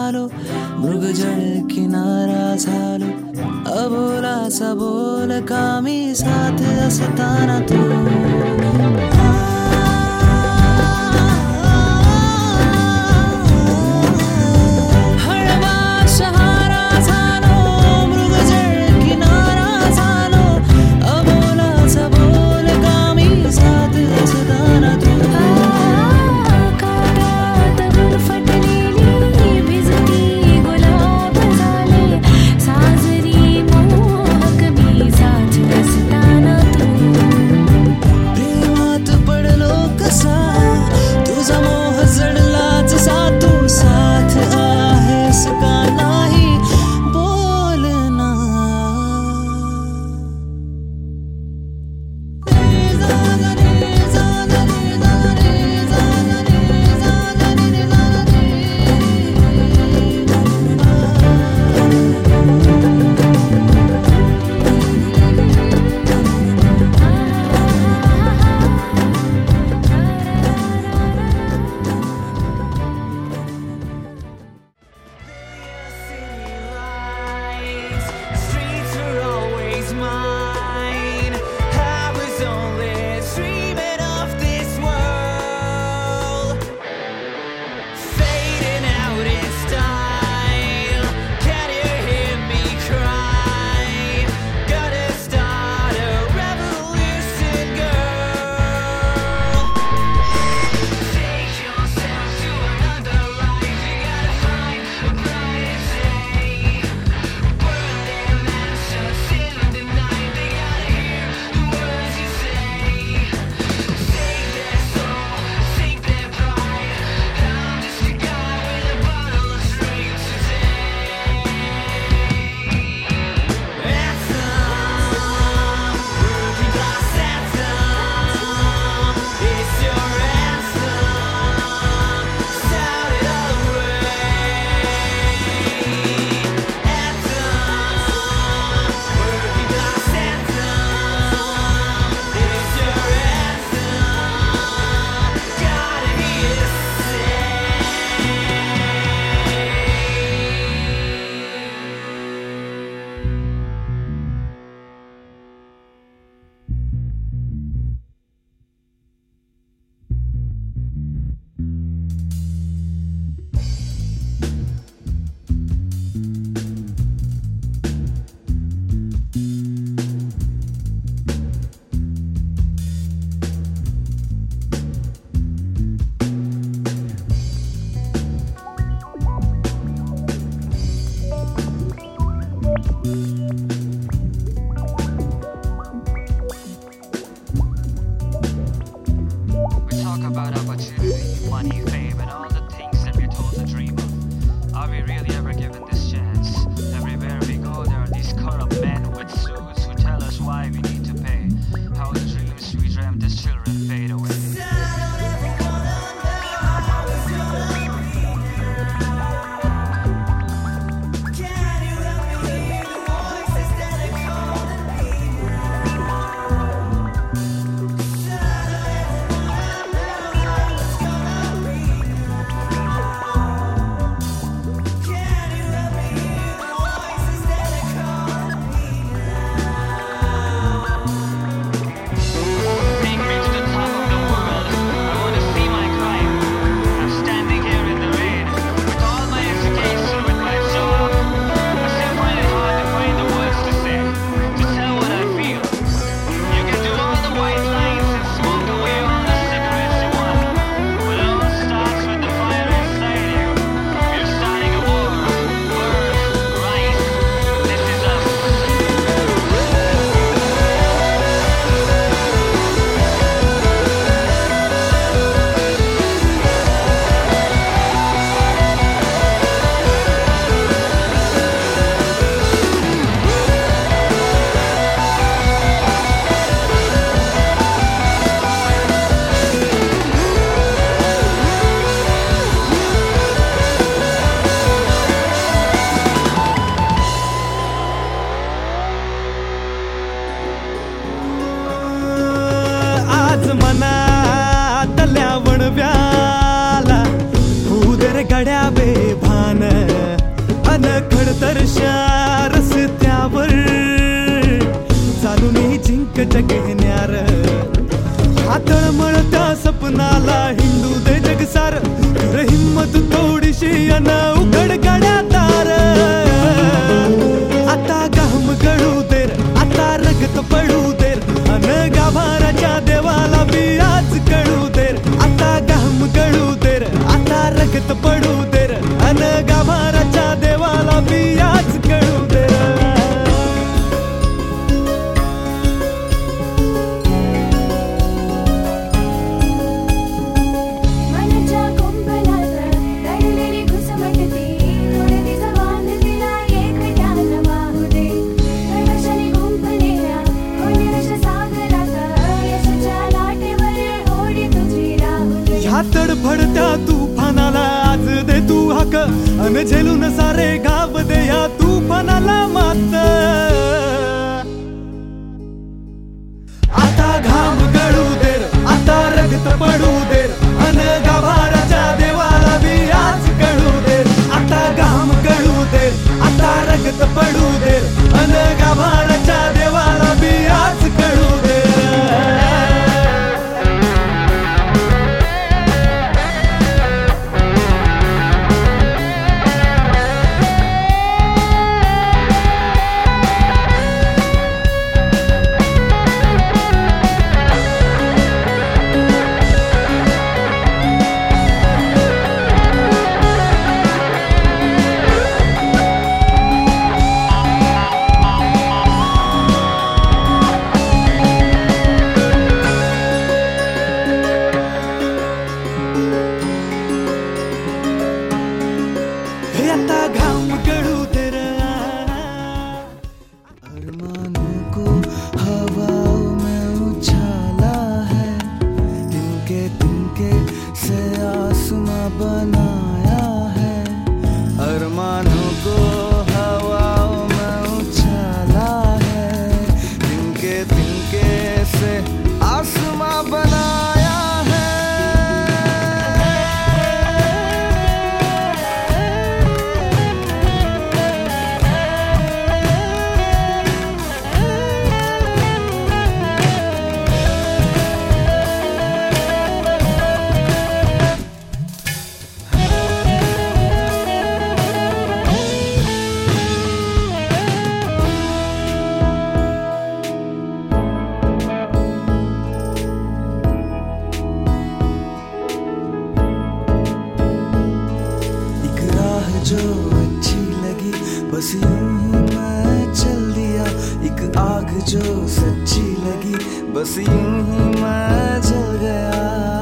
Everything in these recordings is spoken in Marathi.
झालो, मृगजळ किनारा झालो, अबोलाचा बोल कामी साथ असताना तू. Yeah. नाला हिंदू दे जग सार कर हिम्मत थोडीशी अन उघड गड्या दार आता घाम गळू देर आता रगत पडू देर अन गाभाराच्या देवाला बी आज कळू देर आता घाम गळू देर आता रगत पडू देर अन गाभाराच्या देवाला बी आज कळू देर तडफडत्या तुफानाला आज दे तू हाक अन झेलून सारे गाव दे या तुफानाला मात आता घाम गळू देर आता रगत पडू देर अन गाभाराच्या देवाला बी आज कळू देर आता घाम गळू देर आता रगत पडू देर अन गाभाराच्या देवाला बी आज कळू देर आता घाम गळू देर अरमानों को हवाओं में उछाला है तिनके तिनके से आसमां बनाया है अरमानों को हवाओं में उछाला है तिनके तिनके से आसमां बनाया जो अच्छी लगी बस यूं ही मैं चल दिया एक आग जो सच्ची लगी बस यूं ही मैं जल गया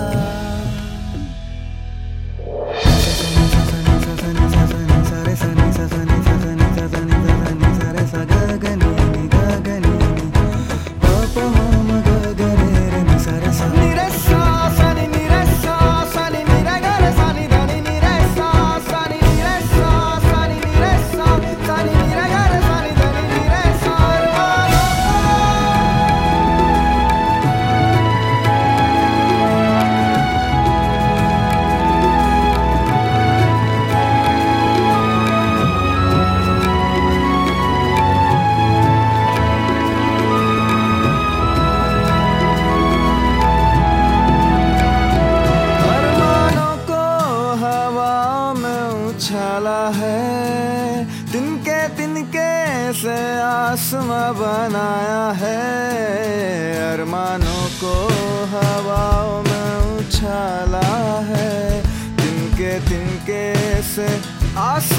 उछाला है तिनके तिनके से आसमां बनाया है अरमानों को हवाओं में उछाला है तिनके तिनके से आसमां